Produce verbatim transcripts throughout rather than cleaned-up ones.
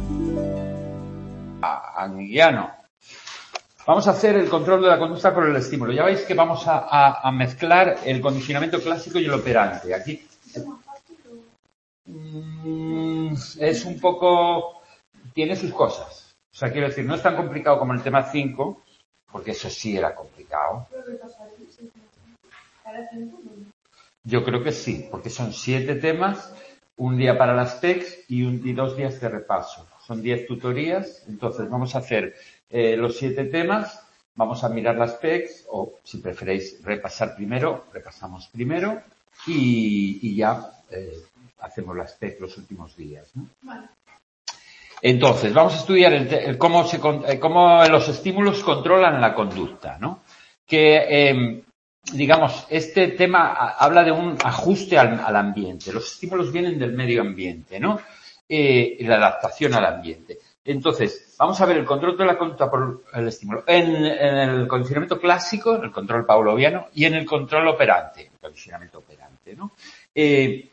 Anguiano. Vamos a hacer el control de la conducta por el estímulo. Ya veis que vamos a, a, a mezclar el condicionamiento clásico y el operante. Aquí mm, es un poco... tiene sus cosas. O sea, quiero decir, no es tan complicado como el tema cinco, porque eso sí era complicado. Yo creo que sí, porque son siete temas, un día para las P E Cs y, un, y dos días de repaso. Son diez tutorías, entonces vamos a hacer eh, los siete temas, vamos a mirar las P E Cs, o si preferéis repasar primero, repasamos primero, y, y ya eh, hacemos las P E C los últimos días, ¿no? Vale. Entonces, vamos a estudiar el, el cómo, se, cómo los estímulos controlan la conducta, ¿no? Que, eh, digamos, este tema habla de un ajuste al, al ambiente. Los estímulos vienen del medio ambiente, ¿no? Eh, y la adaptación al ambiente. Entonces, vamos a ver el control de la conducta por el estímulo en, en el condicionamiento clásico, en el control pavloviano, y en el control operante, el condicionamiento operante, ¿no? Eh,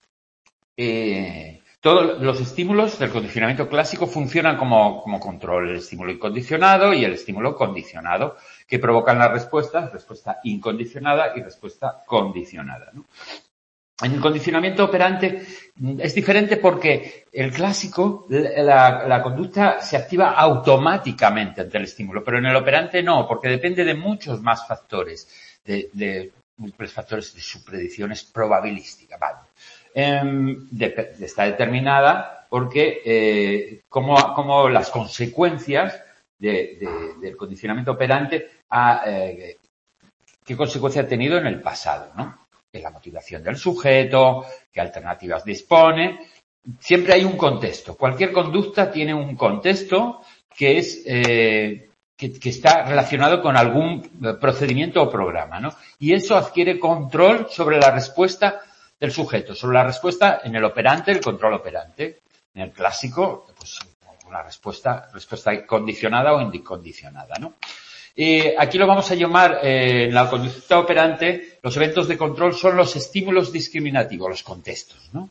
eh, Todos los estímulos del condicionamiento clásico funcionan como, como control, el estímulo incondicionado y el estímulo condicionado, que provocan las respuestas, respuesta incondicionada y respuesta condicionada, ¿no? En el condicionamiento operante es diferente porque el clásico, la, la conducta se activa automáticamente ante el estímulo, pero en el operante no, porque depende de muchos más factores, de, de múltiples factores de su predicción es probabilística, ¿vale? Eh, de, de, está determinada porque eh, como, como las consecuencias de, de, del condicionamiento operante a, eh, qué consecuencia ha tenido en el pasado, ¿no? En la motivación del sujeto, qué alternativas dispone. Siempre hay un contexto. Cualquier conducta tiene un contexto que es eh, que, que está relacionado con algún procedimiento o programa, ¿no? Y eso adquiere control sobre la respuesta del sujeto, sobre la respuesta en el operante, el control operante. En el clásico, pues una respuesta, respuesta condicionada o incondicionada, ¿no? Eh, aquí lo vamos a llamar, eh, en la conducta operante, los eventos de control son los estímulos discriminativos, los contextos, ¿no?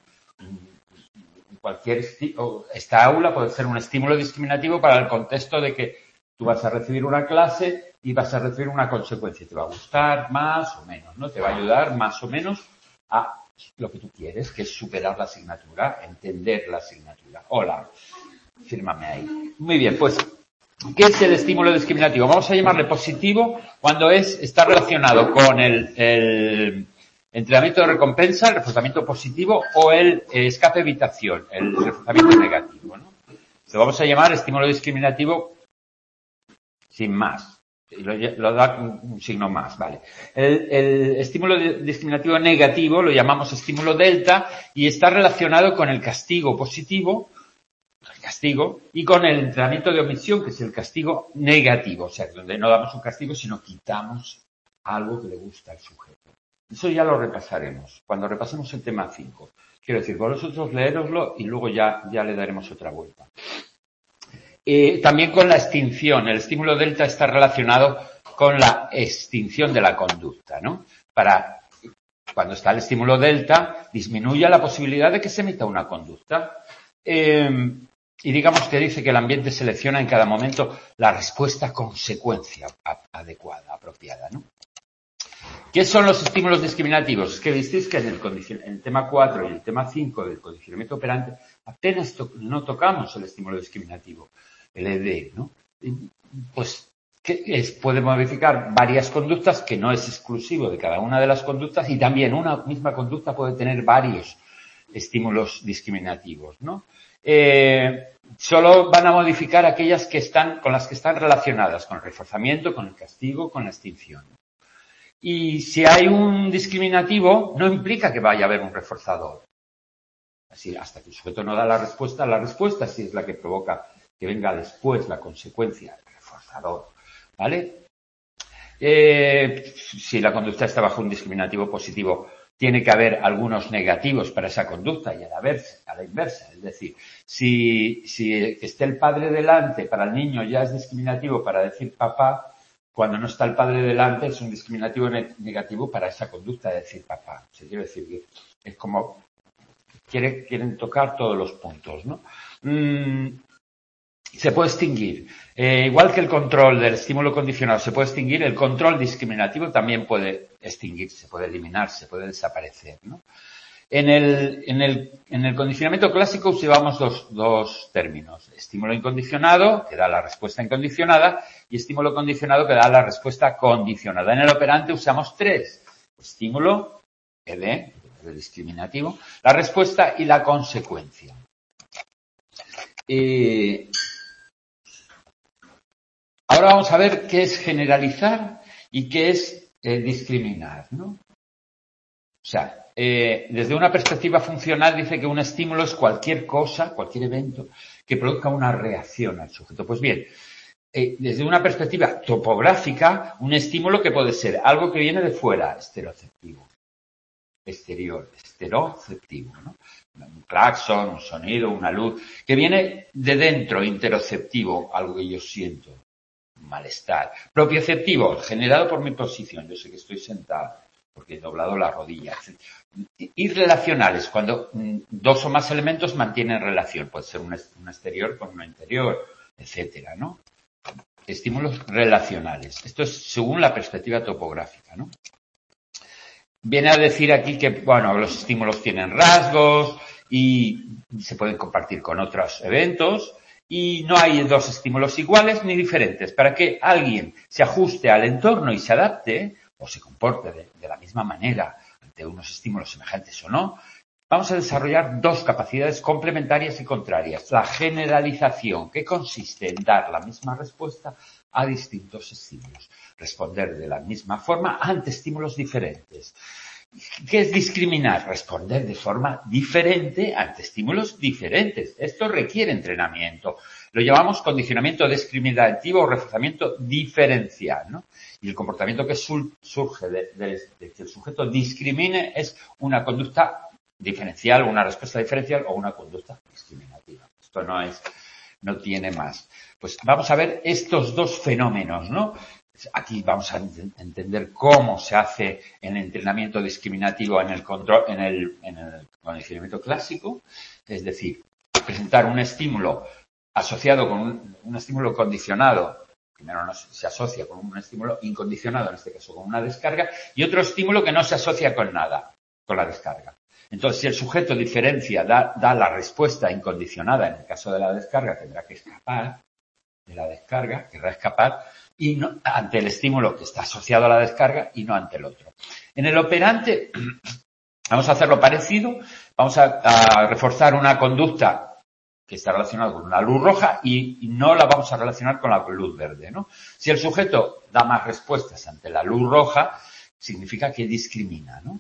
Cualquier, esta aula puede ser un estímulo discriminativo para el contexto de que tú vas a recibir una clase y vas a recibir una consecuencia. Te va a gustar más o menos, ¿no? Te va a ayudar más o menos a lo que tú quieres, que es superar la asignatura, entender la asignatura. Hola, fírmame ahí. Muy bien, pues, ¿qué es el estímulo discriminativo? Vamos a llamarle positivo cuando es, está relacionado con el, el entrenamiento de recompensa, el reforzamiento positivo o el escape evitación, el reforzamiento negativo, ¿no? Lo vamos a llamar estímulo discriminativo sin más. Lo, lo da un signo más, vale. El, el estímulo discriminativo negativo lo llamamos estímulo delta y está relacionado con el castigo positivo, el castigo, y con el entrenamiento de omisión, que es el castigo negativo, o sea, donde no damos un castigo, sino quitamos algo que le gusta al sujeto. Eso ya lo repasaremos, cuando repasemos el tema cinco. Quiero decir, vosotros leéroslo y luego ya, ya le daremos otra vuelta. Eh, también con la extinción. El estímulo delta está relacionado con la extinción de la conducta, ¿no? Para, cuando está el estímulo delta, disminuye la posibilidad de que se emita una conducta. Eh, y digamos que dice que el ambiente selecciona en cada momento la respuesta consecuencia adecuada, apropiada, ¿no? ¿Qué son los estímulos discriminativos? Es que visteis que en el, condicion... en el tema cuatro y el tema cinco del condicionamiento operante apenas to... no tocamos el estímulo discriminativo, el E D, ¿no? Pues que es, puede modificar varias conductas, que no es exclusivo de cada una de las conductas, y también una misma conducta puede tener varios estímulos discriminativos, ¿no? Eh, solo van a modificar aquellas que están, con las que están relacionadas, con el reforzamiento, con el castigo, con la extinción. Y si hay un discriminativo, no implica que vaya a haber un reforzador. Así, hasta que el sujeto no da la respuesta, la respuesta sí es la que provoca que venga después la consecuencia, el reforzador, ¿vale? Eh, si la conducta está bajo un discriminativo positivo, tiene que haber algunos negativos para esa conducta y a la, versa, a la inversa. Es decir, si, si esté el padre delante, para el niño ya es discriminativo para decir papá, cuando no está el padre delante es un discriminativo negativo para esa conducta de decir papá. Se quiere decir que es como quiere, quieren tocar todos los puntos, ¿no? Mm, Se puede extinguir. Eh, igual que el control del estímulo condicionado se puede extinguir, el control discriminativo también puede extinguirse, puede eliminarse, puede desaparecer, ¿no? En el, en el, en el condicionamiento clásico usamos dos, dos términos. Estímulo incondicionado, que da la respuesta incondicionada, y estímulo condicionado, que da la respuesta condicionada. En el operante usamos tres. Estímulo, E D, el discriminativo, la respuesta y la consecuencia. Eh, ahora vamos a ver qué es generalizar y qué es eh, discriminar, ¿no? O sea, eh, desde una perspectiva funcional dice que un estímulo es cualquier cosa, cualquier evento que produzca una reacción al sujeto. Pues bien, eh, desde una perspectiva topográfica, un estímulo que puede ser algo que viene de fuera, estereoceptivo, exterior, estereoceptivo, ¿no? Un claxon, un sonido, una luz, que viene de dentro, interoceptivo, algo que yo siento, un malestar. Propioceptivo, generado por mi posición, yo sé que estoy sentado porque he doblado la rodilla. Y relacionales, cuando dos o más elementos mantienen relación, puede ser un exterior con un interior, etcétera, ¿no? Estímulos relacionales. Esto es según la perspectiva topográfica, ¿no? Viene a decir aquí que, bueno, los estímulos tienen rasgos y se pueden compartir con otros eventos y no hay dos estímulos iguales ni diferentes. Para que alguien se ajuste al entorno y se adapte o se comporte de, de la misma manera ante unos estímulos semejantes o no, vamos a desarrollar dos capacidades complementarias y contrarias. La generalización, que consiste en dar la misma respuesta a distintos estímulos. Responder de la misma forma ante estímulos diferentes. ¿Qué es discriminar? Responder de forma diferente ante estímulos diferentes. Esto requiere entrenamiento. Lo llamamos condicionamiento discriminativo o reforzamiento diferencial, ¿no? Y el comportamiento que surge de, de, de que el sujeto discrimine es una conducta diferencial, una respuesta diferencial o una conducta discriminativa. Esto no es, no tiene más. Pues vamos a ver estos dos fenómenos, ¿no? Aquí vamos a entender cómo se hace el entrenamiento discriminativo en el control, en el, en el condicionamiento clásico, es decir, presentar un estímulo asociado con un, un estímulo condicionado. Primero no se asocia con un estímulo incondicionado, en este caso con una descarga, y otro estímulo que no se asocia con nada, con la descarga. Entonces, si el sujeto diferencia, da, da la respuesta incondicionada, en el caso de la descarga, tendrá que escapar de la descarga, querrá escapar, y no, ante el estímulo que está asociado a la descarga y no ante el otro. En el operante, vamos a hacerlo parecido, vamos a, a reforzar una conducta que está relacionada con una luz roja y, y no la vamos a relacionar con la luz verde, ¿no? Si el sujeto da más respuestas ante la luz roja, significa que discrimina, ¿no?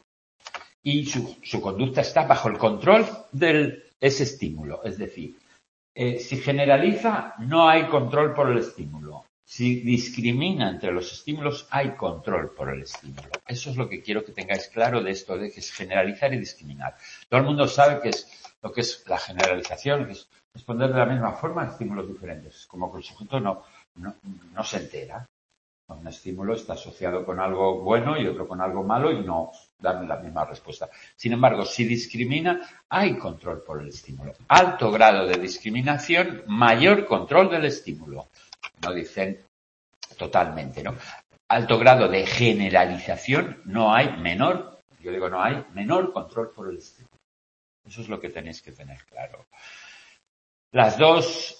Y su, su conducta está bajo el control de ese estímulo. Es decir, eh, si generaliza, no hay control por el estímulo. Si discrimina entre los estímulos, hay control por el estímulo. Eso es lo que quiero que tengáis claro de esto, de que es generalizar y discriminar. Todo el mundo sabe que es lo que es la generalización, que es responder de la misma forma a estímulos diferentes. Como que el sujeto no, no, no se entera. Un estímulo está asociado con algo bueno y otro con algo malo y no dan la misma respuesta. Sin embargo, si discrimina, hay control por el estímulo. Alto grado de discriminación, mayor control del estímulo. No dicen totalmente, ¿no? Alto grado de generalización, no hay menor, yo digo no hay menor control por el estímulo. Eso es lo que tenéis que tener claro. Las dos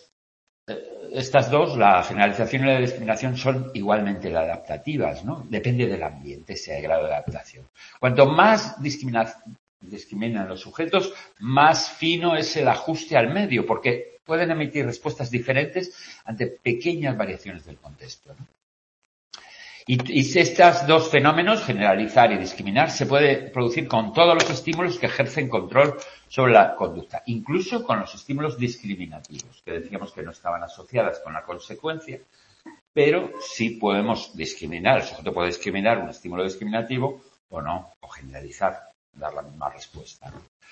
Estas dos, la generalización y la discriminación, son igualmente adaptativas, ¿no? Depende del ambiente, si hay grado de adaptación. Cuanto más discrimina, discriminan los sujetos, más fino es el ajuste al medio, porque pueden emitir respuestas diferentes ante pequeñas variaciones del contexto, ¿no? Y, y estos dos fenómenos, generalizar y discriminar, se puede producir con todos los estímulos que ejercen control sobre la conducta, incluso con los estímulos discriminativos, que decíamos que no estaban asociadas con la consecuencia, pero sí podemos discriminar. El sujeto puede discriminar un estímulo discriminativo o no, o generalizar, dar la misma respuesta, ¿no?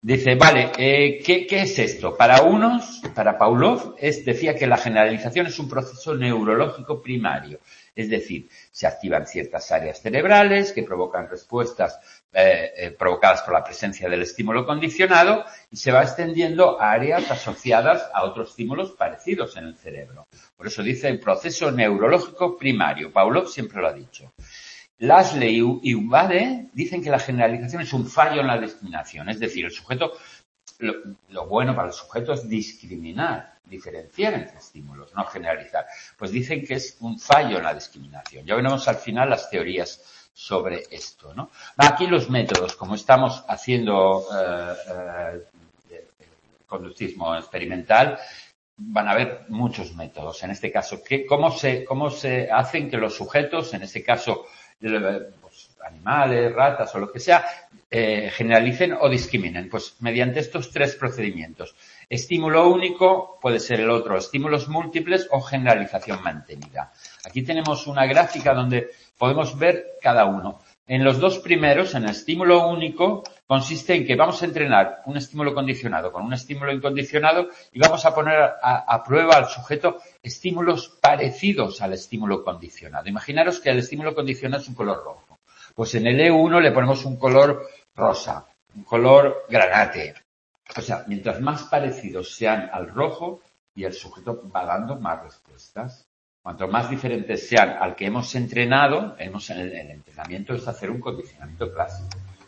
Dice, vale, eh, ¿qué, ¿qué es esto? Para unos, para Pavlov, es, decía que la generalización es un proceso neurológico primario. Es decir, se activan ciertas áreas cerebrales que provocan respuestas eh, eh, provocadas por la presencia del estímulo condicionado y se va extendiendo a áreas asociadas a otros estímulos parecidos en el cerebro. Por eso dice el proceso neurológico primario. Pavlov siempre lo ha dicho. Lasley y Ubade dicen que la generalización es un fallo en la discriminación. Es decir, el sujeto, lo, lo bueno para el sujeto es discriminar, diferenciar entre estímulos, no generalizar. Pues dicen que es un fallo en la discriminación. Ya veremos al final las teorías sobre esto, ¿no? Aquí los métodos, como estamos haciendo eh, eh, conductismo experimental, van a haber muchos métodos. En este caso, ¿qué, cómo, se, ¿cómo se hacen que los sujetos, en este caso, pues, animales, ratas o lo que sea, eh, generalicen o discriminen? Pues mediante estos tres procedimientos. Estímulo único, puede ser el otro, estímulos múltiples o generalización mantenida. Aquí tenemos una gráfica donde podemos ver cada uno. En los dos primeros, en el estímulo único, consiste en que vamos a entrenar un estímulo condicionado con un estímulo incondicionado y vamos a poner a, a prueba al sujeto estímulos parecidos al estímulo condicionado. Imaginaros que el estímulo condicionado es un color rojo. Pues en el E uno le ponemos un color rosa, un color granate. O sea, mientras más parecidos sean al rojo, y el sujeto va dando más respuestas. Cuanto más diferentes sean al que hemos entrenado, hemos, el, el entrenamiento es hacer un condicionamiento clásico.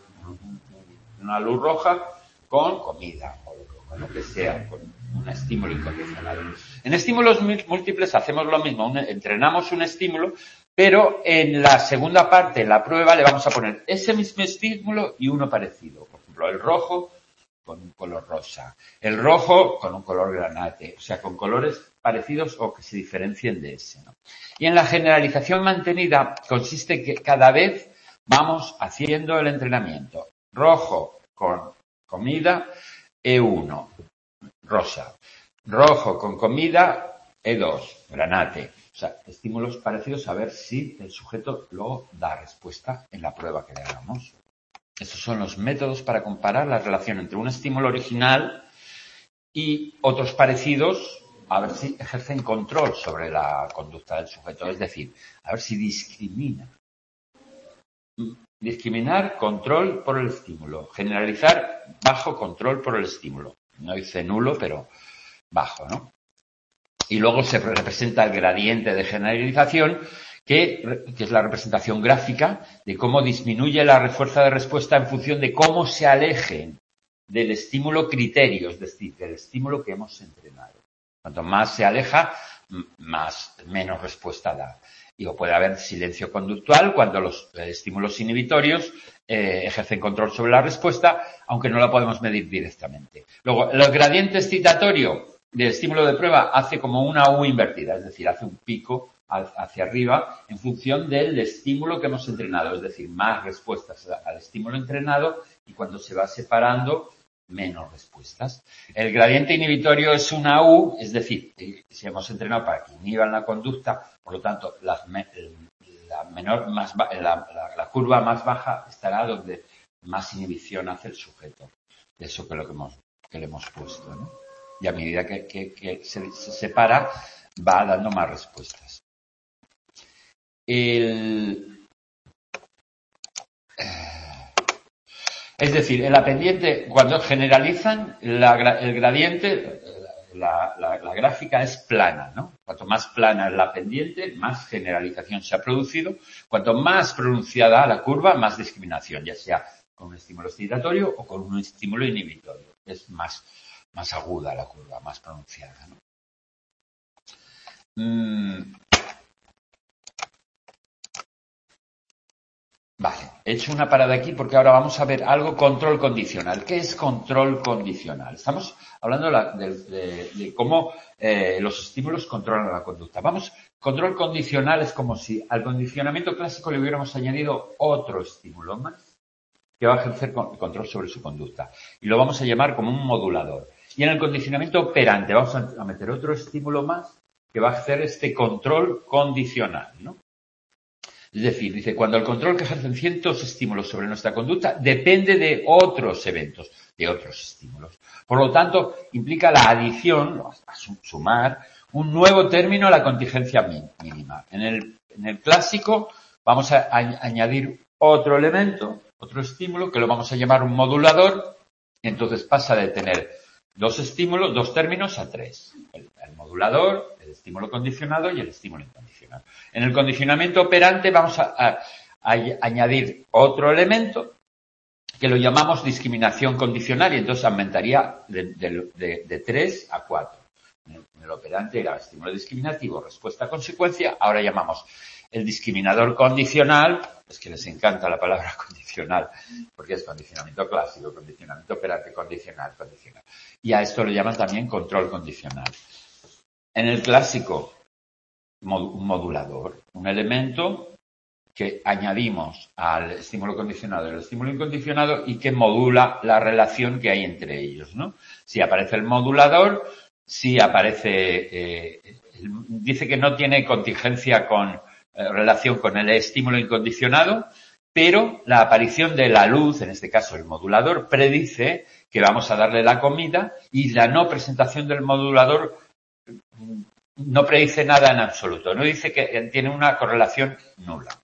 Una luz roja con comida, o con lo que sea, con un estímulo incondicionado. En estímulos múltiples hacemos lo mismo, un, entrenamos un estímulo, pero en la segunda parte, en la prueba, le vamos a poner ese mismo estímulo y uno parecido. Por ejemplo, el rojo con un color rosa, el rojo con un color granate, o sea, con colores parecidos o que se diferencien de ese, ¿no? Y en la generalización mantenida consiste que cada vez vamos haciendo el entrenamiento. Rojo con comida, E uno, rosa. Rojo con comida, E dos, granate. O sea, estímulos parecidos a ver si el sujeto luego da respuesta en la prueba que le hagamos. Estos son los métodos para comparar la relación entre un estímulo original y otros parecidos, a ver si ejercen control sobre la conducta del sujeto, es decir, a ver si discrimina. Discriminar, control por el estímulo. Generalizar, bajo control por el estímulo. No dice nulo, pero bajo, ¿no? Y luego se representa el gradiente de generalización, que, que es la representación gráfica de cómo disminuye la fuerza de respuesta en función de cómo se alejen del estímulo criterio, es decir, del estímulo que hemos entrenado. Cuanto más se aleja, más, menos respuesta da. Y puede haber silencio conductual cuando los estímulos inhibitorios eh, ejercen control sobre la respuesta, aunque no la podemos medir directamente. Luego, el gradiente excitatorio del estímulo de prueba hace como una U invertida, es decir, hace un pico hacia arriba en función del estímulo que hemos entrenado, es decir, más respuestas al estímulo entrenado y cuando se va separando, menos respuestas. El gradiente inhibitorio es una U, es decir, si hemos entrenado para que inhiban la conducta, por lo tanto, la, la, menor, más, la, la, la curva más baja estará donde más inhibición hace el sujeto. Eso que, lo que, hemos, que le hemos puesto, ¿no? Y a medida que, que, que se, se separa, va dando más respuestas. El, es decir, en la pendiente, cuando generalizan, la, el gradiente, la, la, la gráfica es plana, ¿no? Cuanto más plana es la pendiente, más generalización se ha producido. Cuanto más pronunciada la curva, más discriminación, ya sea con un estímulo excitatorio o con un estímulo inhibitorio. Es más, más aguda la curva, más pronunciada, ¿no? Mm. Vale, he hecho una parada aquí porque ahora vamos a ver algo control condicional. ¿Qué es control condicional? Estamos hablando de, la, de, de, de cómo eh, los estímulos controlan la conducta. Vamos, control condicional es como si al condicionamiento clásico le hubiéramos añadido otro estímulo más que va a ejercer control sobre su conducta. Y lo vamos a llamar como un modulador. Y en el condicionamiento operante vamos a meter otro estímulo más que va a hacer este control condicional, ¿no? Es decir, dice, cuando el control que ejercen ciertos estímulos sobre nuestra conducta depende de otros eventos. de otros estímulos. Por lo tanto, implica la adición, a sumar, un nuevo término a la contingencia mínima. En el, en el clásico vamos a, a añadir otro elemento, otro estímulo, que lo vamos a llamar un modulador, y entonces pasa de tener dos estímulos, dos términos a tres. El, el modulador, el estímulo condicionado y el estímulo incondicionado. En el condicionamiento operante vamos a, a, a añadir otro elemento que lo llamamos discriminación condicional y entonces aumentaría de, de, de, de tres a cuatro. En el, en el operante era estímulo discriminativo, respuesta consecuencia, ahora llamamos el discriminador condicional, es que les encanta la palabra condicional, porque es condicionamiento clásico, condicionamiento operante, condicional, condicional. Y a esto lo llaman también control condicional. En el clásico, un modulador, un elemento que añadimos al estímulo condicionado y al estímulo incondicionado y que modula la relación que hay entre ellos, ¿no? Si aparece el modulador, si aparece, eh, dice que no tiene contingencia con relación con el estímulo incondicionado, pero la aparición de la luz, en este caso el modulador, predice que vamos a darle la comida y la no presentación del modulador no predice nada en absoluto, no dice que tiene una correlación nula.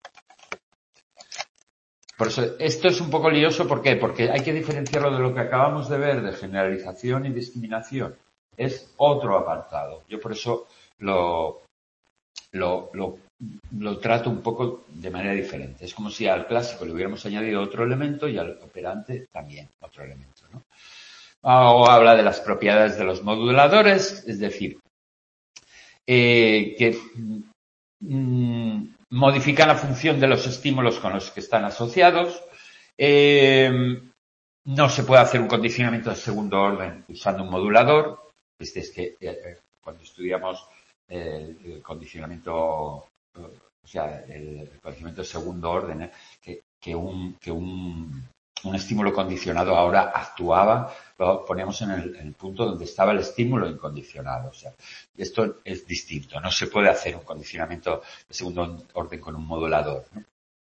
Por eso, esto es un poco lioso, ¿por qué? Porque hay que diferenciarlo de lo que acabamos de ver de generalización y discriminación. Es otro apartado. Yo por eso lo, lo, lo lo trato un poco de manera diferente. Es como si al clásico le hubiéramos añadido otro elemento y al operante también otro elemento, ¿no? O habla de las propiedades de los moduladores, es decir, eh, que mm, modifican la función de los estímulos con los que están asociados. Eh, no se puede hacer un condicionamiento de segundo orden usando un modulador. Este es que eh, cuando estudiamos el, el condicionamiento o sea, el condicionamiento de segundo orden, ¿eh? que, que, un, que un, un estímulo condicionado ahora actuaba, lo poníamos en el, en el punto donde estaba el estímulo incondicionado. O sea, esto es distinto. No se puede hacer un condicionamiento de segundo orden con un modulador, ¿no?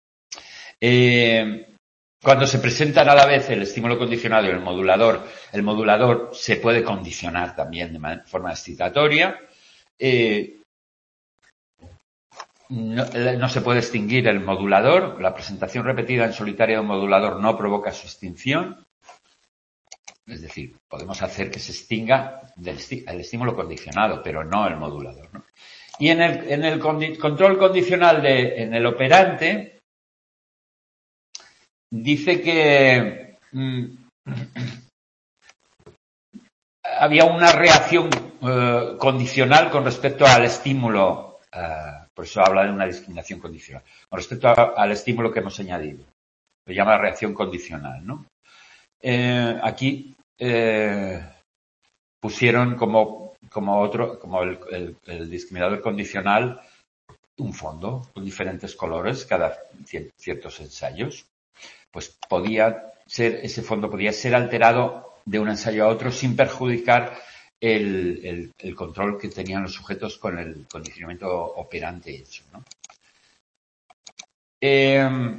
Eh, cuando se presentan a la vez el estímulo condicionado y el modulador, el modulador se puede condicionar también de manera, forma excitatoria. Eh, No, no se puede extinguir el modulador. La presentación repetida en solitario de un modulador no provoca su extinción. Es decir, podemos hacer que se extinga del el estímulo condicionado, pero no el modulador, ¿no? Y en el, en el condi control condicional de, en el operante, dice que mmm, había una reacción eh, condicional con respecto al estímulo. Eh, Por eso habla de una discriminación condicional. Con respecto a, al estímulo que hemos añadido. Lo llama reacción condicional, ¿no? Eh, aquí eh, pusieron como, como otro, como el, el, el discriminador condicional, un fondo con diferentes colores cada ciertos ensayos. Pues podía ser, ese fondo podía ser alterado de un ensayo a otro sin perjudicar El, el, el control que tenían los sujetos con el condicionamiento operante hecho, ¿no? Eh,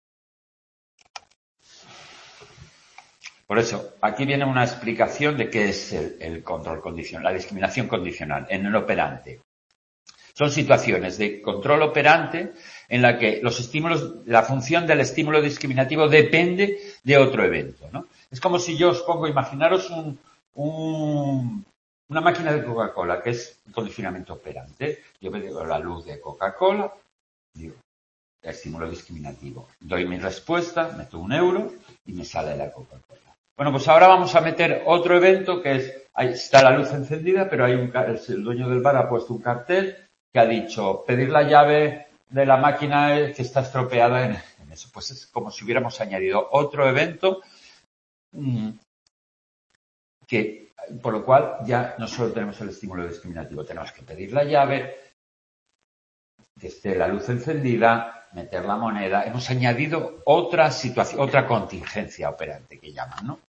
por eso, aquí viene una explicación de qué es el, el control condicional, la discriminación condicional en el operante. Son situaciones de control operante en la que los estímulos, la función del estímulo discriminativo depende de otro evento, ¿no? Es como si yo os pongo, imaginaros un Un, una máquina de Coca-Cola, que es un condicionamiento operante. Yo me digo la luz de Coca-Cola, digo, estímulo discriminativo. Doy mi respuesta, meto un euro y me sale la Coca-Cola. Bueno, pues ahora vamos a meter otro evento que es, ahí está la luz encendida, pero hay un, el dueño del bar ha puesto un cartel que ha dicho, pedir la llave de la máquina que está estropeada en, en eso. Pues es como si hubiéramos añadido otro evento mmm, que, por lo cual ya no solo tenemos el estímulo discriminativo, tenemos que pedir la llave, que esté la luz encendida, meter la moneda. Hemos añadido otra situación, otra contingencia operante que llaman, ¿no?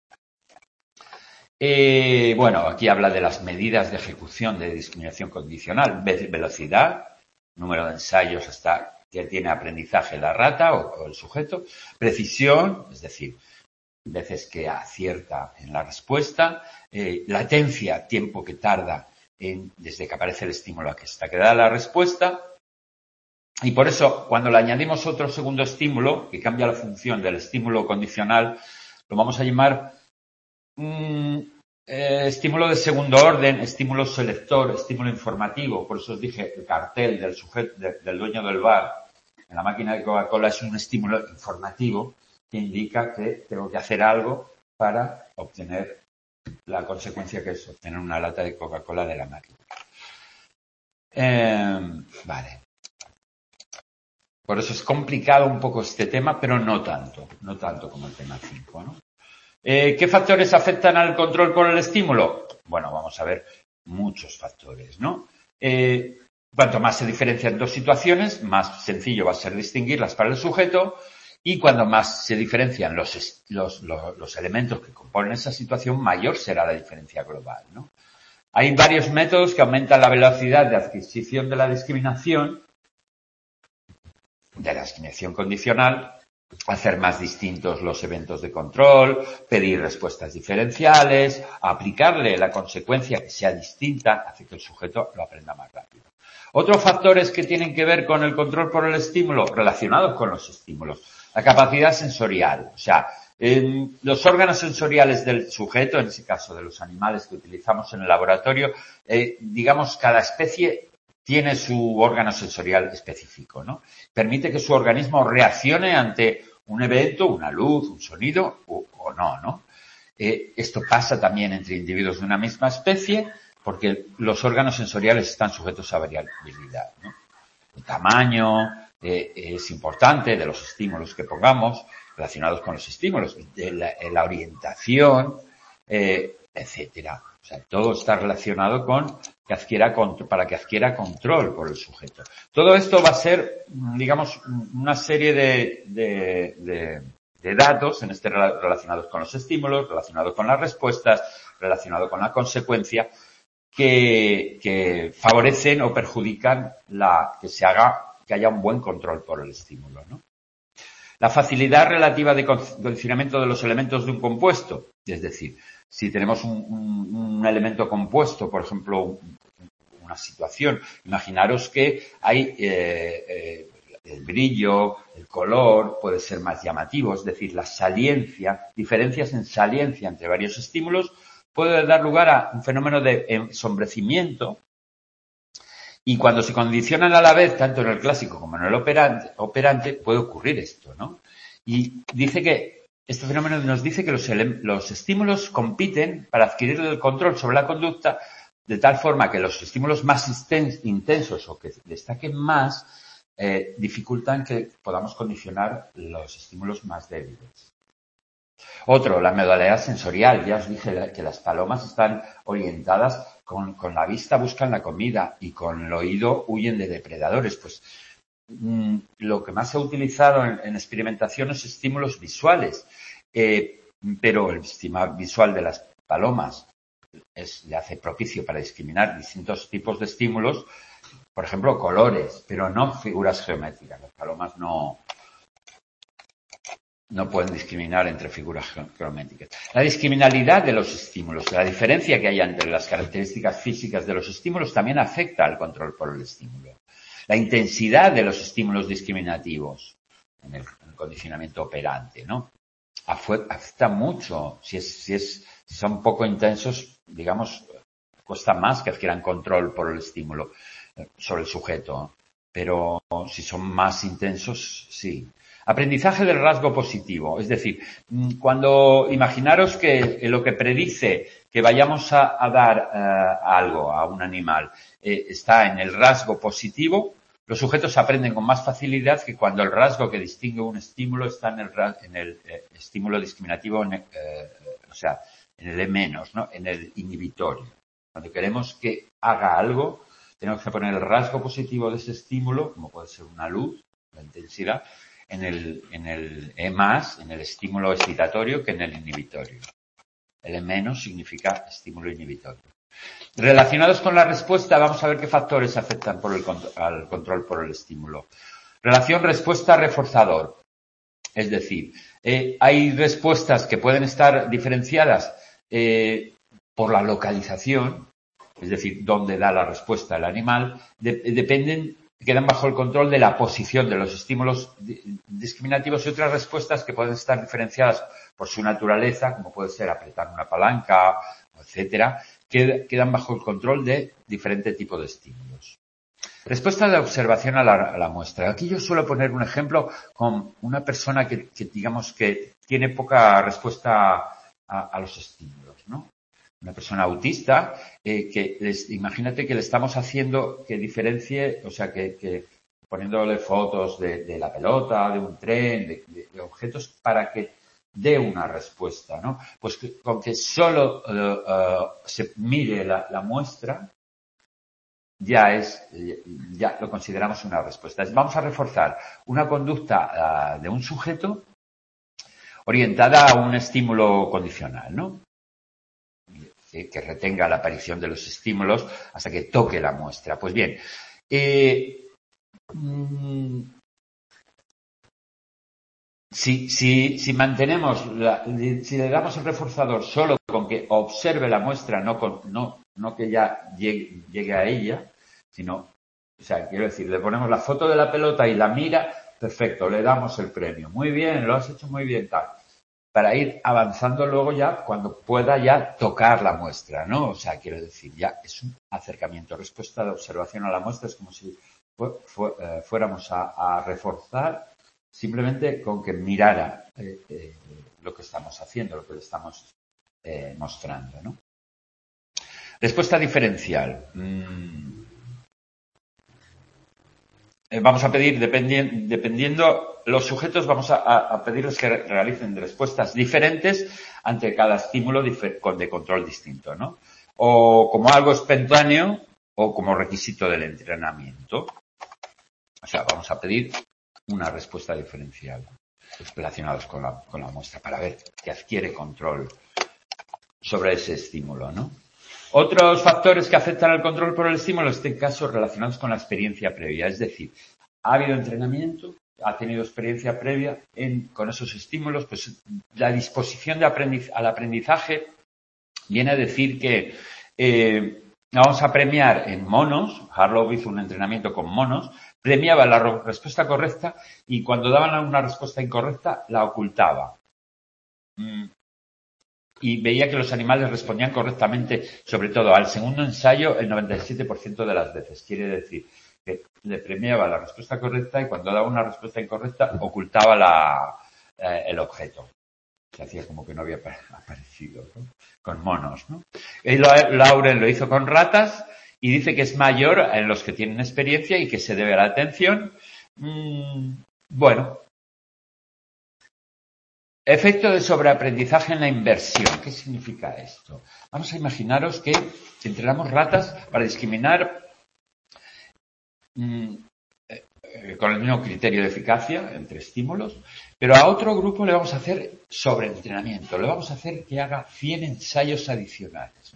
Eh, bueno, aquí habla de las medidas de ejecución de discriminación condicional, velocidad, número de ensayos hasta que tiene aprendizaje la rata o, o el sujeto, precisión, es decir, veces que acierta en la respuesta, eh, latencia, tiempo que tarda en, desde que aparece el estímulo a que hasta que da la respuesta. Y por eso, cuando le añadimos otro segundo estímulo, que cambia la función del estímulo condicional, lo vamos a llamar mmm, eh, estímulo de segundo orden, estímulo selector, estímulo informativo. Por eso os dije, el cartel del sujeto, de, del dueño del bar en la máquina de Coca-Cola es un estímulo informativo que indica que tengo que hacer algo para obtener la consecuencia que es obtener una lata de Coca-Cola de la máquina. Eh, vale. Por eso es complicado un poco este tema, pero no tanto, no tanto como el tema cinco, ¿no? Eh, ¿Qué factores afectan al control por el estímulo? Bueno, vamos a ver muchos factores, ¿no? Eh, cuanto más se diferencian dos situaciones, más sencillo va a ser distinguirlas para el sujeto, y cuando más se diferencian los, los, los, los elementos que componen esa situación, mayor será la diferencia global, ¿no? Hay varios métodos que aumentan la velocidad de adquisición de la discriminación, de la discriminación condicional, hacer más distintos los eventos de control, pedir respuestas diferenciales, aplicarle la consecuencia que sea distinta, hace que el sujeto lo aprenda más rápido. Otros factores que tienen que ver con el control por el estímulo, relacionados con los estímulos, la capacidad sensorial, o sea, eh, los órganos sensoriales del sujeto, en ese caso de los animales que utilizamos en el laboratorio, eh, digamos, cada especie tiene su órgano sensorial específico, ¿no? Permite que su organismo reaccione ante un evento, una luz, un sonido o, o no, ¿no? Eh, esto pasa también entre individuos de una misma especie porque los órganos sensoriales están sujetos a variabilidad, ¿no? El tamaño eh, es importante de los estímulos que pongamos, relacionados con los estímulos, de la, la orientación, eh, etcétera. O sea, todo está relacionado con que adquiera para que adquiera control por el sujeto. Todo esto va a ser, digamos, una serie de, de, de, de datos, en este relacionados con los estímulos, relacionados con las respuestas, relacionados con la consecuencia, que, que favorecen o perjudican la que se haga, que haya un buen control por el estímulo, ¿no? La facilidad relativa de condicionamiento de los elementos de un compuesto, es decir, si tenemos un, un, un elemento compuesto, por ejemplo, un, una situación, imaginaros que hay eh, eh, el brillo, el color puede ser más llamativo, es decir, la saliencia, diferencias en saliencia entre varios estímulos puede dar lugar a un fenómeno de ensombrecimiento. Y cuando se condicionan a la vez, tanto en el clásico como en el operante, operante puede ocurrir esto, ¿no? Y dice que este fenómeno nos dice que los, los estímulos compiten para adquirir el control sobre la conducta de tal forma que los estímulos más intensos o que destaquen más eh, dificultan que podamos condicionar los estímulos más débiles. Otro, la modalidad sensorial. Ya os dije que las palomas están orientadas con, con la vista, buscan la comida y con el oído huyen de depredadores. Pues mmm, lo que más se ha utilizado en, en experimentación es estímulos visuales, eh, pero el sistema visual de las palomas es, le hace propicio para discriminar distintos tipos de estímulos, por ejemplo, colores, pero no figuras geométricas. Las palomas no... no pueden discriminar entre figuras geométricas. La discriminalidad de los estímulos, la diferencia que hay entre las características físicas de los estímulos también afecta al control por el estímulo. La intensidad de los estímulos discriminativos en el, en el condicionamiento operante, ¿no? Afecta mucho. Si, es, si, es, si son poco intensos, digamos, cuesta más que adquieran control por el estímulo sobre el sujeto. Pero si son más intensos, sí. Aprendizaje del rasgo positivo, es decir, cuando imaginaros que lo que predice que vayamos a, a dar uh, algo a un animal eh, está en el rasgo positivo, los sujetos aprenden con más facilidad que cuando el rasgo que distingue un estímulo está en el, en el eh, estímulo discriminativo, en el, eh, o sea, en el E menos, ¿no? En el inhibitorio. Cuando queremos que haga algo, tenemos que poner el rasgo positivo de ese estímulo, como puede ser una luz, la intensidad, en el, en el E más, en el estímulo excitatorio, que en el inhibitorio. El E menos significa estímulo inhibitorio. Relacionados con la respuesta, vamos a ver qué factores afectan por el, al control por el estímulo. Relación respuesta-reforzador. Es decir, eh, hay respuestas que pueden estar diferenciadas eh, por la localización, es decir, dónde da la respuesta el animal, de, dependen, quedan bajo el control de la posición de los estímulos discriminativos y otras respuestas que pueden estar diferenciadas por su naturaleza, como puede ser apretar una palanca, etcétera, que quedan bajo el control de diferente tipo de estímulos. Respuesta de observación a la, a la muestra. Aquí yo suelo poner un ejemplo con una persona que, que digamos que tiene poca respuesta a, a los estímulos, ¿no? Una persona autista, eh, que les, imagínate que le estamos haciendo que diferencie, o sea, que, que poniéndole fotos de, de la pelota, de un tren, de, de, de objetos para que dé una respuesta, ¿no? Pues que, con que solo uh, uh, se mire la, la muestra, ya es, ya lo consideramos una respuesta. Vamos a reforzar una conducta uh, de un sujeto orientada a un estímulo condicional, ¿no? Que retenga la aparición de los estímulos hasta que toque la muestra. Pues bien, eh, mmm, si, si, si mantenemos, la, si le damos el reforzador solo con que observe la muestra, no, con, no, no que ya llegue, llegue a ella, sino, o sea, quiero decir, le ponemos la foto de la pelota y la mira, perfecto, le damos el premio. Muy bien, lo has hecho muy bien, tal. Para ir avanzando luego ya cuando pueda ya tocar la muestra, ¿no? O sea, quiero decir, ya es un acercamiento. Respuesta de observación a la muestra es como si fu fu eh, fuéramos a, a reforzar simplemente con que mirara eh, eh, lo que estamos haciendo, lo que le estamos eh, mostrando, ¿no? Respuesta diferencial. Mm. Eh, vamos a pedir, dependiendo, dependiendo los sujetos, vamos a, a pedirles que realicen respuestas diferentes ante cada estímulo de control distinto, ¿no? O como algo espontáneo o como requisito del entrenamiento. O sea, vamos a pedir una respuesta diferencial relacionados con la, con la muestra para ver que adquiere control sobre ese estímulo, ¿no? Otros factores que afectan al control por el estímulo, en este caso relacionados con la experiencia previa, es decir, ha habido entrenamiento, ha tenido experiencia previa en, con esos estímulos, pues la disposición de aprendiz, al aprendizaje viene a decir que eh, vamos a premiar en monos, Harlow hizo un entrenamiento con monos, premiaba la respuesta correcta y cuando daban una respuesta incorrecta la ocultaba. Mm. Y veía que los animales respondían correctamente, sobre todo al segundo ensayo, el noventa y siete por ciento de las veces. Quiere decir que le premiaba la respuesta correcta y cuando daba una respuesta incorrecta ocultaba la, eh, el objeto. Se hacía como que no había aparecido, ¿no? Con monos, ¿no? Y Lauren lo hizo con ratas y dice que es mayor en los que tienen experiencia y que se debe a la atención. Mm, bueno. Efecto de sobreaprendizaje en la inversión. ¿Qué significa esto? Vamos a imaginaros que entrenamos ratas para discriminar mmm, eh, con el mismo criterio de eficacia entre estímulos, pero a otro grupo le vamos a hacer sobreentrenamiento. Le vamos a hacer que haga cien ensayos adicionales.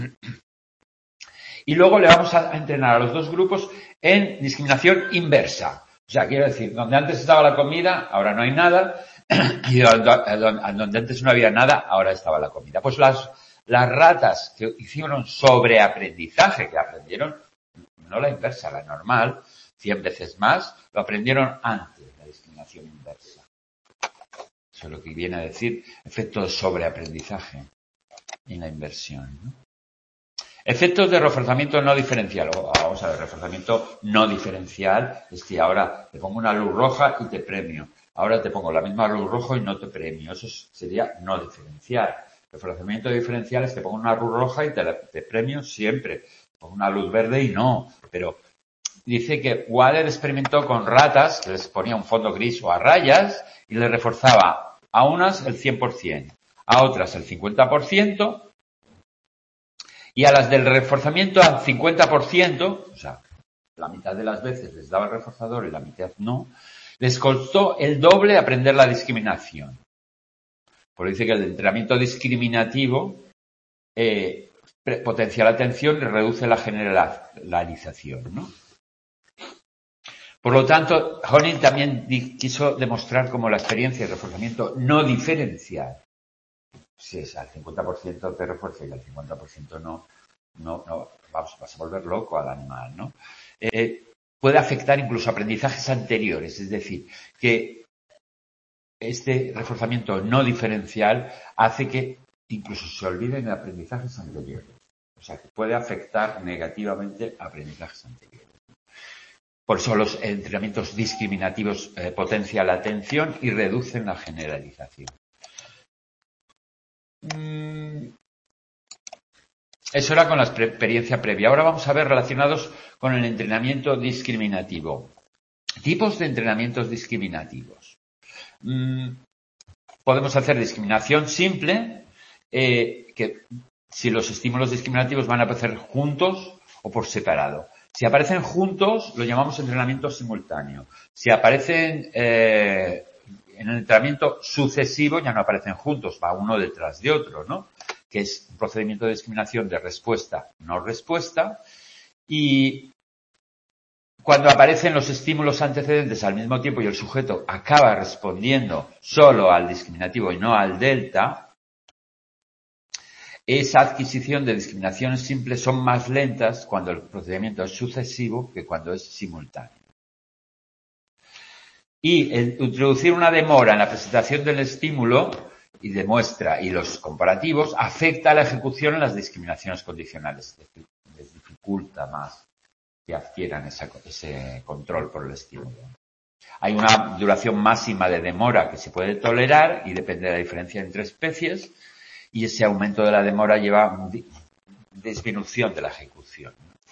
Y luego le vamos a entrenar a los dos grupos en discriminación inversa. O sea, quiero decir, donde antes estaba la comida, ahora no hay nada. Y donde antes no había nada, ahora estaba la comida. Pues las, las ratas que hicieron sobreaprendizaje, que aprendieron, no la inversa, la normal, cien veces más, lo aprendieron antes, la discriminación inversa. Eso es lo que viene a decir efecto de sobreaprendizaje en la inversión, ¿no? Efectos de reforzamiento no diferencial. Vamos a ver, reforzamiento no diferencial es que ahora te pongo una luz roja y te premio. Ahora te pongo la misma luz roja y no te premio. Eso sería no diferencial. Reforzamiento diferencial es te pongo una luz roja y te, te premio siempre. Te pongo una luz verde y no. Pero dice que Waller experimentó con ratas que les ponía un fondo gris o a rayas y les reforzaba a unas el cien por ciento, a otras el cincuenta por ciento y a las del reforzamiento al cincuenta por ciento, o sea, la mitad de las veces les daba el reforzador y la mitad no, les costó el doble aprender la discriminación. Por eso dice que el entrenamiento discriminativo eh, potencia la atención y reduce la generalización, ¿no? Por lo tanto, Honig también quiso demostrar cómo la experiencia de reforzamiento no diferencial, si es al cincuenta por ciento te refuerza y al cincuenta por ciento no, no, no vamos, vas a volver loco al animal, ¿no? Eh, puede afectar incluso aprendizajes anteriores, es decir, que este reforzamiento no diferencial hace que incluso se olviden de aprendizajes anteriores. O sea, que puede afectar negativamente a aprendizajes anteriores. Por eso los entrenamientos discriminativos eh, potencian la atención y reducen la generalización. Mm. Eso era con la experiencia previa. Ahora vamos a ver relacionados con el entrenamiento discriminativo. Tipos de entrenamientos discriminativos. Mm. Podemos hacer discriminación simple, eh, que si los estímulos discriminativos van a aparecer juntos o por separado. Si aparecen juntos, lo llamamos entrenamiento simultáneo. Si aparecen eh, en el entrenamiento sucesivo, ya no aparecen juntos, va uno detrás de otro, ¿no? Que es un procedimiento de discriminación de respuesta, no respuesta. Y cuando aparecen los estímulos antecedentes al mismo tiempo y el sujeto acaba respondiendo solo al discriminativo y no al delta, esa adquisición de discriminaciones simples son más lentas cuando el procedimiento es sucesivo que cuando es simultáneo. Y el introducir una demora en la presentación del estímulo y de muestra y los comparativos afecta a la ejecución en las discriminaciones condicionales. Les dificulta más que adquieran esa, ese control por el estímulo. Hay una duración máxima de demora que se puede tolerar y depende de la diferencia entre especies. Y ese aumento de la demora lleva a disminución de la ejecución.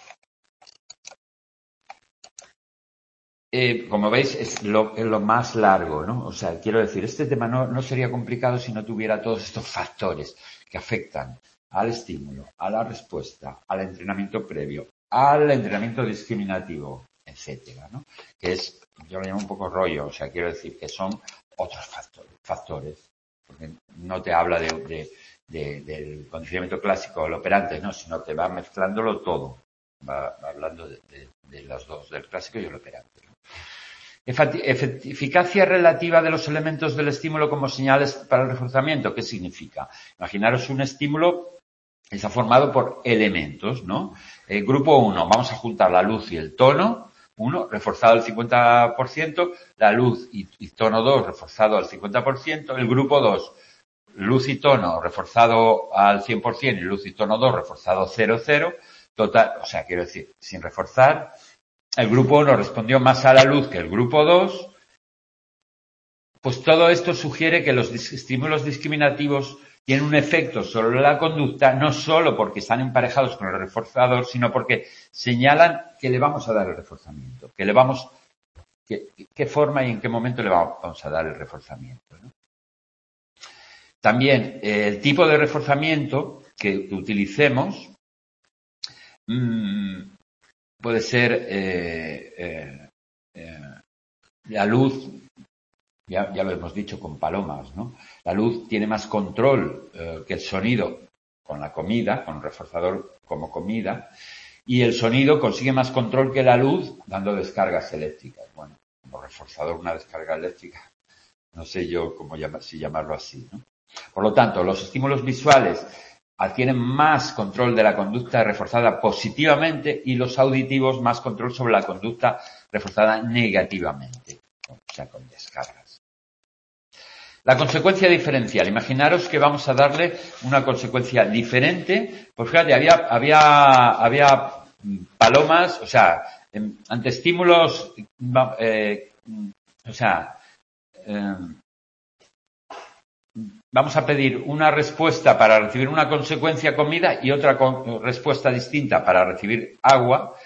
Eh, como veis, es lo, es lo más largo, ¿no? O sea, quiero decir, este tema no, no sería complicado si no tuviera todos estos factores que afectan al estímulo, a la respuesta, al entrenamiento previo, al entrenamiento discriminativo, etcétera, ¿no? Que es, yo lo llamo un poco rollo, o sea, quiero decir que son otros factores, factores porque no te habla de, de De, del condicionamiento clásico al operante, no, sino te va mezclándolo todo. Va, va hablando de, de, de los dos, del clásico y el operante, ¿no? Eficacia relativa de los elementos del estímulo como señales para el reforzamiento. ¿Qué significa? Imaginaros un estímulo que está formado por elementos, ¿no? El grupo uno, vamos a juntar la luz y el tono. uno, reforzado al cincuenta por ciento, la luz y, y tono dos, reforzado al cincuenta por ciento, el grupo dos, luz y tono reforzado al cien por ciento y luz y tono dos reforzado cero cero, total, o sea, quiero decir, sin reforzar, el grupo uno respondió más a la luz que el grupo dos, pues todo esto sugiere que los estímulos discriminativos tienen un efecto sobre la conducta, no solo porque están emparejados con el reforzador, sino porque señalan que le vamos a dar el reforzamiento, que le vamos, que, qué forma y en qué momento le vamos a dar el reforzamiento, ¿no? También eh, el tipo de reforzamiento que, que utilicemos mmm, puede ser eh, eh, eh, la luz, ya, ya lo hemos dicho con palomas, ¿no? La luz tiene más control eh, que el sonido con la comida, con un reforzador como comida, y el sonido consigue más control que la luz dando descargas eléctricas. Bueno, como reforzador una descarga eléctrica, no sé yo cómo llamar, si llamarlo así, ¿no? Por lo tanto, los estímulos visuales adquieren más control de la conducta reforzada positivamente y los auditivos más control sobre la conducta reforzada negativamente, o sea, con descargas. La consecuencia diferencial. Imaginaros que vamos a darle una consecuencia diferente. Pues fíjate, había, había, había palomas, o sea, ante estímulos, eh, o sea, eh, vamos a pedir una respuesta para recibir una consecuencia comida y otra respuesta distinta para recibir agua.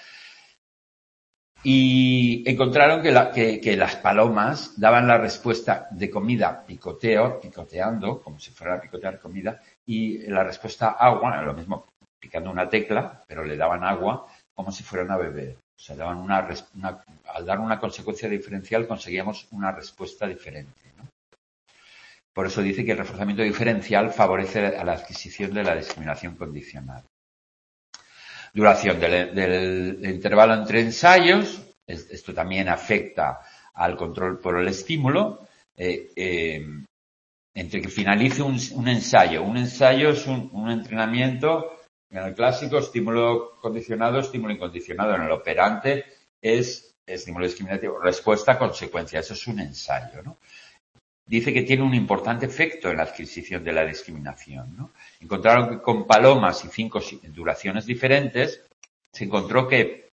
Y encontraron que, la, que, que las palomas daban la respuesta de comida picoteo, picoteando, como si fuera a picotear comida, y la respuesta agua, lo mismo picando una tecla, pero le daban agua como si fueran a beber. O sea, daban una, una, al dar una consecuencia diferencial conseguíamos una respuesta diferente, ¿no? Por eso dice que el reforzamiento diferencial favorece a la adquisición de la discriminación condicional. Duración del, del intervalo entre ensayos. esto también afecta al control por el estímulo, eh, eh, entre que finalice un, un ensayo. Un ensayo es un, un entrenamiento, en el clásico, estímulo condicionado, estímulo incondicionado. En el operante es estímulo discriminativo, respuesta, consecuencia. Eso es un ensayo, ¿no? Dice que tiene un importante efecto en la adquisición de la discriminación, ¿no? Encontraron que con palomas y cinco duraciones diferentes se encontró que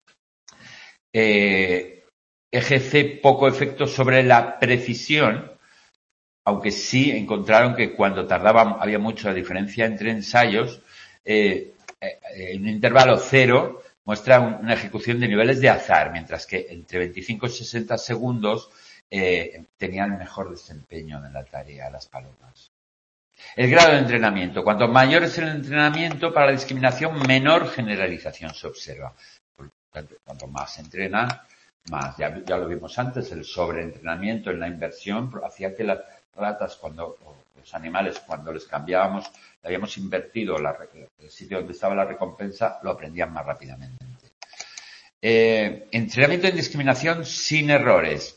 eh, ejerce poco efecto sobre la precisión, aunque sí encontraron que cuando tardaba había mucha diferencia entre ensayos, eh, eh, en un intervalo cero muestra un, una ejecución de niveles de azar, mientras que entre veinticinco y sesenta segundos eh, tenían mejor desempeño en la tarea las palomas. El grado de entrenamiento. Cuanto mayor es el entrenamiento para la discriminación, menor generalización se observa. Por tanto, cuanto más se entrena, más. Ya, ya lo vimos antes, el sobreentrenamiento en la inversión hacía que las ratas, cuando, o los animales, cuando les cambiábamos, le habíamos invertido la, el sitio donde estaba la recompensa, lo aprendían más rápidamente. Eh, entrenamiento en discriminación sin errores.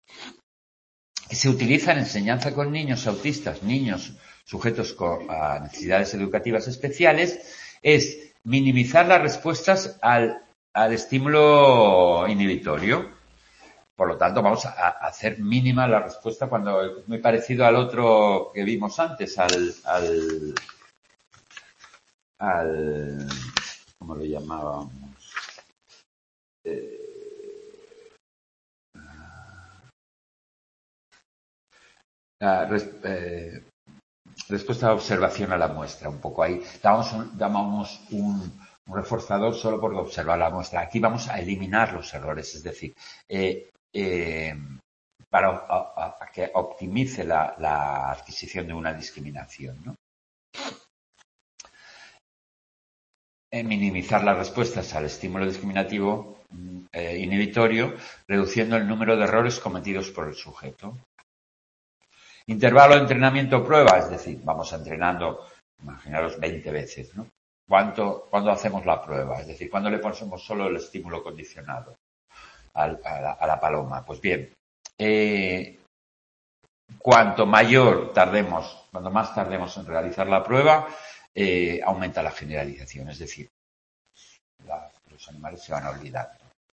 Se utiliza en enseñanza con niños autistas, niños sujetos con a necesidades educativas especiales, es minimizar las respuestas al, al estímulo inhibitorio. Por lo tanto, vamos a, a hacer mínima la respuesta cuando es muy parecido al otro que vimos antes, al, al, al ¿cómo lo llamábamos? Eh, la, res, eh, respuesta de observación a la muestra, un poco ahí. Damos un, damos un, un reforzador solo por observar la muestra. Aquí vamos a eliminar los errores, es decir, eh, eh, para a, a que optimice la, la adquisición de una discriminación, ¿no? Eh, minimizar las respuestas al estímulo discriminativo eh, inhibitorio, reduciendo el número de errores cometidos por el sujeto. Intervalo de entrenamiento-prueba, es decir, vamos entrenando, imaginaros, veinte veces, ¿no? ¿Cuánto, ¿Cuándo hacemos la prueba? Es decir, ¿cuándo le ponemos solo el estímulo condicionado al, a, la, a la paloma? Pues bien, eh, cuanto mayor tardemos, cuanto más tardemos en realizar la prueba, eh, aumenta la generalización, es decir, la, los animales se van a olvidar.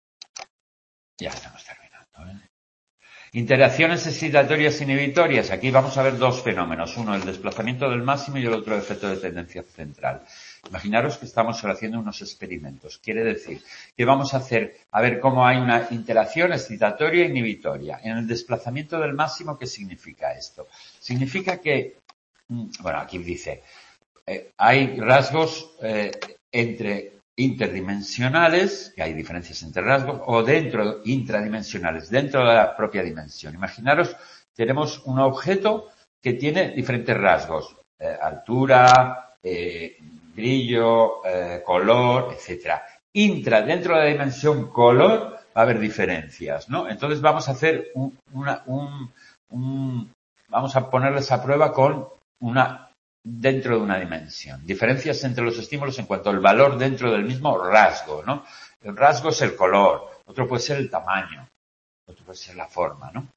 Ya estamos terminando, ¿eh? Interacciones excitatorias inhibitorias. Aquí vamos a ver dos fenómenos. Uno, el desplazamiento del máximo y el otro, el efecto de tendencia central. Imaginaros que estamos haciendo unos experimentos. Quiere decir que vamos a hacer, a ver cómo hay una interacción excitatoria inhibitoria. En el desplazamiento del máximo, ¿qué significa esto? Significa que, bueno, aquí dice, eh, hay rasgos eh, entre interdimensionales, que hay diferencias entre rasgos, o dentro, intradimensionales, dentro de la propia dimensión. Imaginaros, tenemos un objeto que tiene diferentes rasgos, eh, altura, eh, brillo, eh, color, etcétera. Intra, dentro de la dimensión color, va a haber diferencias, ¿no? Entonces vamos a hacer un, una, un, un, vamos a ponerles a prueba con una dentro de una dimensión. Diferencias entre los estímulos en cuanto al valor dentro del mismo rasgo, ¿no? El rasgo es el color, otro puede ser el tamaño, otro puede ser la forma, ¿no?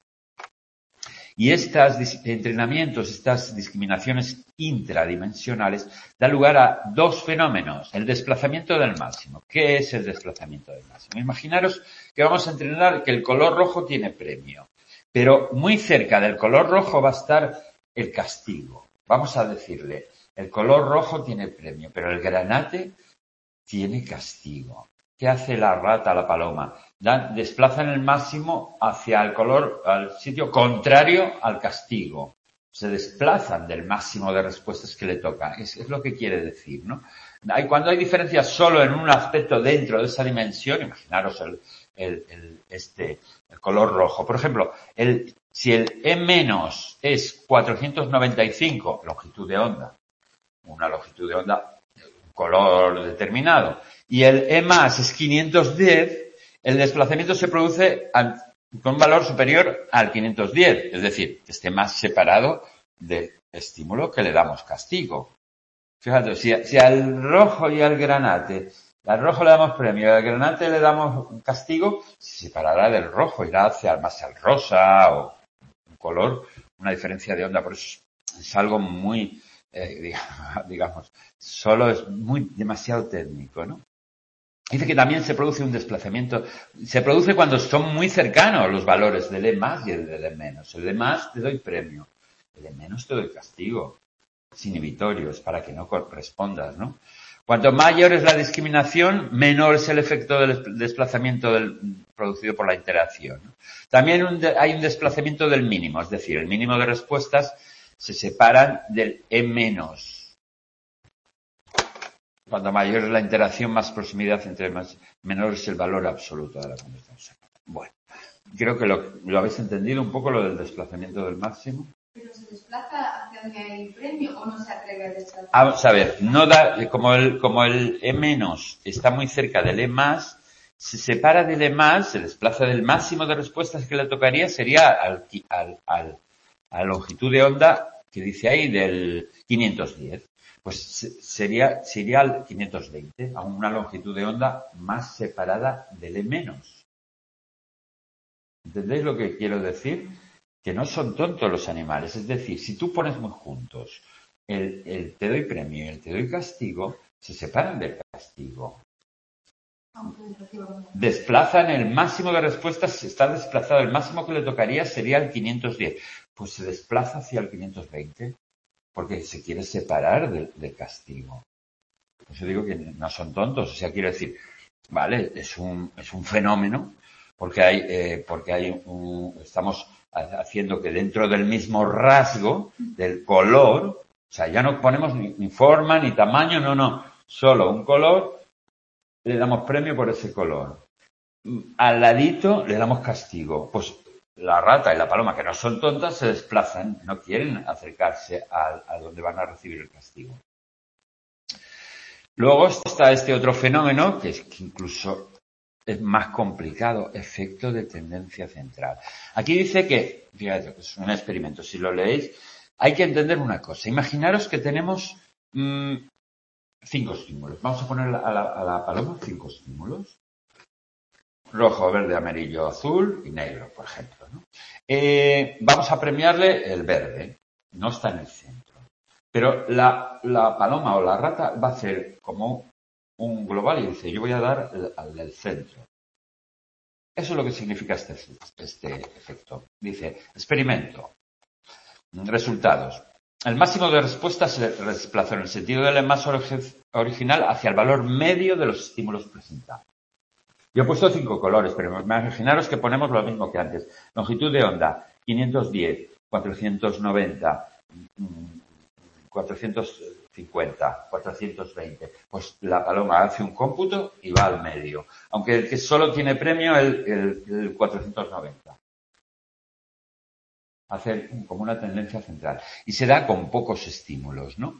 Y estos entrenamientos, estas discriminaciones intradimensionales, dan lugar a dos fenómenos. El desplazamiento del máximo. ¿Qué es el desplazamiento del máximo? Imaginaros que vamos a entrenar que el color rojo tiene premio, pero muy cerca del color rojo va a estar el castigo. Vamos a decirle, el color rojo tiene premio, pero el granate tiene castigo. ¿Qué hace la rata, la paloma? Dan, desplazan el máximo hacia el color, al sitio contrario al castigo. Se desplazan del máximo de respuestas que le toca. Es, es lo que quiere decir, ¿no? Hay, cuando hay diferencias solo en un aspecto dentro de esa dimensión, imaginaros el, el, el, este, el color rojo. Por ejemplo, el, si el E menos es cuatrocientos noventa y cinco, longitud de onda, una longitud de onda, un color determinado, y el E más es quinientos diez, el desplazamiento se produce con un valor superior al quinientos diez, es decir, que esté más separado del estímulo que le damos castigo. Fíjate, si, si al rojo y al granate Al rojo le damos premio, al granate le damos un castigo, se separará del rojo, irá hacia más al rosa o un color, una diferencia de onda. Por eso es algo muy, eh, digamos, solo es muy demasiado técnico, ¿no? Dice que también se produce un desplazamiento, se produce cuando son muy cercanos los valores del E más y el del E menos. El E más te doy premio, el E menos te doy castigo, es inhibitorio, es para que no correspondas, ¿no? Cuanto mayor es la discriminación, menor es el efecto del desplazamiento del, producido por la interacción, ¿no? También un de, hay un desplazamiento del mínimo, es decir, el mínimo de respuestas se separan del E menos. Cuanto mayor es la interacción, más proximidad entre más, menor es el valor absoluto de la conversación. Bueno, creo que lo, lo habéis entendido un poco lo del desplazamiento del máximo. ¿Pero se desplaza hacia donde hay premio o no se atreve a desplazar? Vamos a ver, no da, como el, como el E menos está muy cerca del E más, se separa del E más, se desplaza del máximo de respuestas que le tocaría, sería al, al, al, a la longitud de onda que dice ahí del quinientos diez. Pues sería, sería al quinientos veinte, a una longitud de onda más separada del E menos. ¿Entendéis lo que quiero decir? Que no son tontos los animales. Es decir, si tú pones muy juntos el, el te doy premio y el te doy castigo, se separan del castigo. Desplazan el máximo de respuestas, si está desplazado, el máximo que le tocaría sería el quinientos diez. Pues se desplaza hacia el quinientos veinte. Porque se quiere separar del, del castigo. Por eso digo que no son tontos. O sea, quiero decir, vale, es un, es un fenómeno, porque hay, eh, porque hay un, estamos haciendo que dentro del mismo rasgo, del color, o sea, ya no ponemos ni, ni forma, ni tamaño, no, no, solo un color, le damos premio por ese color. Al ladito le damos castigo. Pues la rata y la paloma, que no son tontas, se desplazan, no quieren acercarse a, a donde van a recibir el castigo. Luego está este otro fenómeno, que es que incluso es más complicado, efecto de tendencia central. Aquí dice que, fíjate, es un experimento, si lo leéis, hay que entender una cosa. Imaginaros que tenemos mmm, cinco estímulos. Vamos a poner a la, a la paloma cinco estímulos. Rojo, verde, amarillo, azul y negro, por ejemplo, ¿no? Eh, vamos a premiarle el verde, no está en el centro. Pero la, la paloma o la rata va a hacer como un global y dice, yo voy a dar al del centro. Eso es lo que significa este, este efecto. Dice, experimento. Resultados. El máximo de respuestas se desplazó en el sentido del más original hacia el valor medio de los estímulos presentados. Yo he puesto cinco colores, pero imaginaros que ponemos lo mismo que antes. Longitud de onda, quinientos diez, cuatrocientos noventa, cuatrocientos cincuenta, cuatrocientos veinte. Pues la paloma hace un cómputo y va al medio. Aunque el que solo tiene premio el, el, el cuatrocientos noventa. Hace como una tendencia central. Y se da con pocos estímulos, ¿no?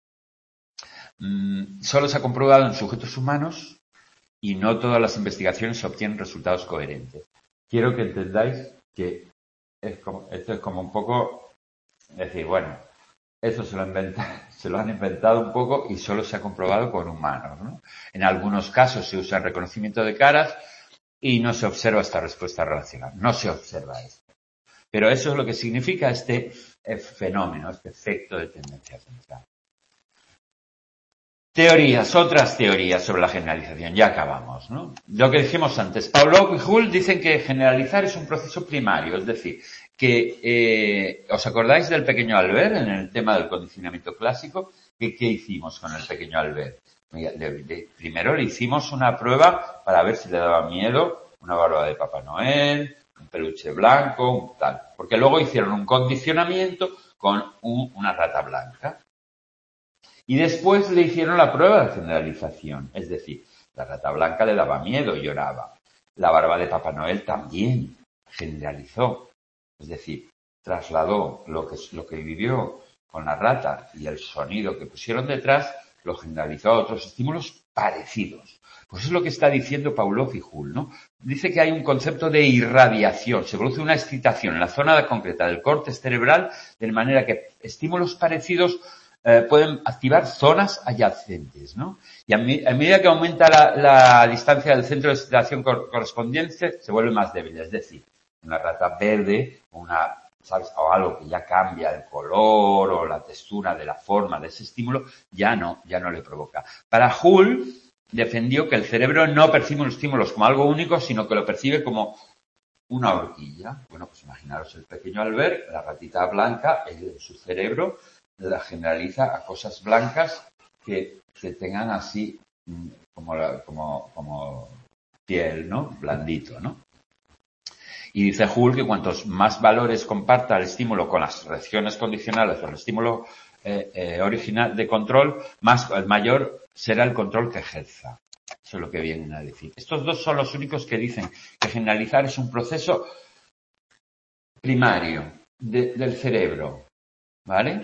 Mm, solo se ha comprobado en sujetos humanos y no todas las investigaciones obtienen resultados coherentes. Quiero que entendáis que es como, esto es como un poco decir, bueno, eso se lo, inventa, se lo han inventado un poco y solo se ha comprobado con humanos, ¿no? En algunos casos se usa el reconocimiento de caras y no se observa esta respuesta relacional. No se observa esto. Pero eso es lo que significa este fenómeno, este efecto de tendencia central. Teorías, otras teorías sobre la generalización. Ya acabamos, ¿no? Lo que dijimos antes. Pavlov y Hull dicen que generalizar es un proceso primario, es decir, que eh, ¿os acordáis del pequeño Albert en el tema del condicionamiento clásico? ¿Qué, qué hicimos con el pequeño Albert? Le, le, primero le hicimos una prueba para ver si le daba miedo una barba de Papá Noel, un peluche blanco, un tal. Porque luego hicieron un condicionamiento con un, una rata blanca. Y después le hicieron la prueba de generalización. Es decir, la rata blanca le daba miedo, lloraba. La barba de Papá Noel también generalizó. Es decir, trasladó lo que, lo que vivió con la rata y el sonido que pusieron detrás, lo generalizó a otros estímulos parecidos. Pues es lo que está diciendo Pavlov y Hull, ¿no? Dice que hay un concepto de irradiación. Se produce una excitación en la zona concreta del córtex cerebral de manera que estímulos parecidos eh, pueden activar zonas adyacentes, ¿no? Y a, mi, a medida que aumenta la, la distancia del centro de excitación cor, correspondiente, se vuelve más débil. Es decir, una rata verde, una, ¿sabes? O algo que ya cambia el color o la textura de la forma de ese estímulo, ya no, ya no le provoca. Para Hull, defendió que el cerebro no percibe los estímulos como algo único, sino que lo percibe como una horquilla. Bueno, pues imaginaros el pequeño Albert, la ratita blanca, en su cerebro la generaliza a cosas blancas que se tengan así como, la, como, como piel, ¿no? Blandito, ¿no? Y dice Hull que cuantos más valores comparta el estímulo con las reacciones condicionales o el estímulo eh, eh, original de control, más el mayor será el control que ejerza. Eso es lo que vienen a decir. Estos dos son los únicos que dicen que generalizar es un proceso primario de, del cerebro, ¿vale?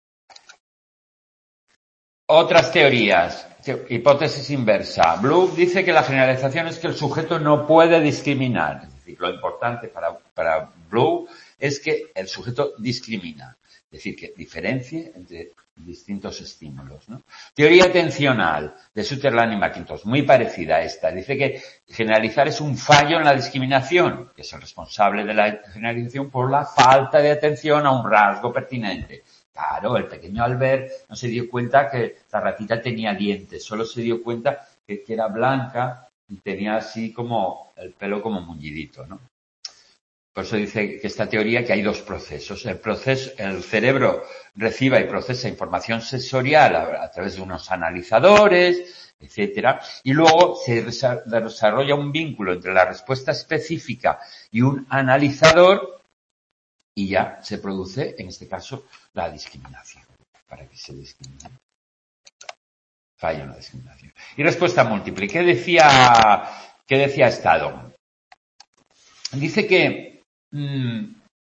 Otras teorías. Hipótesis inversa. Bloom dice que la generalización es que el sujeto no puede discriminar. Es decir, lo importante para, para Bloom es que el sujeto discrimina. Es decir, que diferencie entre distintos estímulos, ¿no? Teoría atencional de Sutherland y McIntosh, muy parecida a esta. Dice que generalizar es un fallo en la discriminación, que es el responsable de la generalización por la falta de atención a un rasgo pertinente. Claro, el pequeño Albert no se dio cuenta que la ratita tenía dientes, solo se dio cuenta que, que era blanca y tenía así como el pelo como muñidito, ¿no? Por eso dice que esta teoría que hay dos procesos. El proceso, el cerebro recibe y procesa información sensorial a, a través de unos analizadores, etcétera, y luego se desarrolla un vínculo entre la respuesta específica y un analizador y ya se produce, en este caso, la discriminación. Para que se discrimine. Falla en la discriminación. Y respuesta múltiple. ¿Qué decía, qué decía Stadon? Dice que Mm,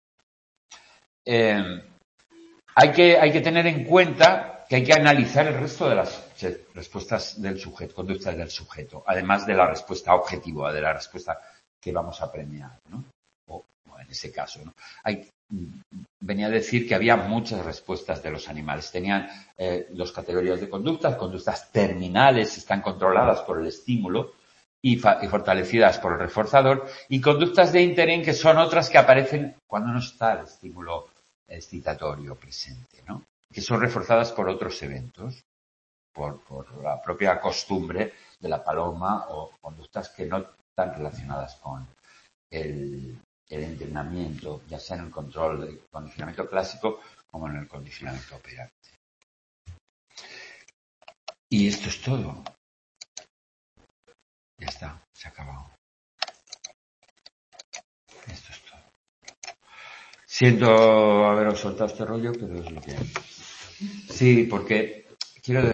eh, hay que, hay que tener en cuenta que hay que analizar el resto de las respuestas del sujeto, conductas del sujeto, además de la respuesta objetiva, de la respuesta que vamos a premiar, ¿no? O, o en ese caso, ¿no? Hay, venía a decir que había muchas respuestas de los animales. Tenían eh, dos categorías de conductas, conductas terminales, están controladas por el estímulo, Y, fa- y fortalecidas por el reforzador, y conductas de interés que son otras que aparecen cuando no está el estímulo excitatorio presente, ¿no? Que son reforzadas por otros eventos, por, por la propia costumbre de la paloma o conductas que no están relacionadas con el, el entrenamiento, ya sea en el control del condicionamiento clásico como en el condicionamiento operante. Y esto es todo. Ya está, se ha acabado. Esto es todo. Siento haberos soltado este rollo, pero es lo que hay. Sí, porque quiero decir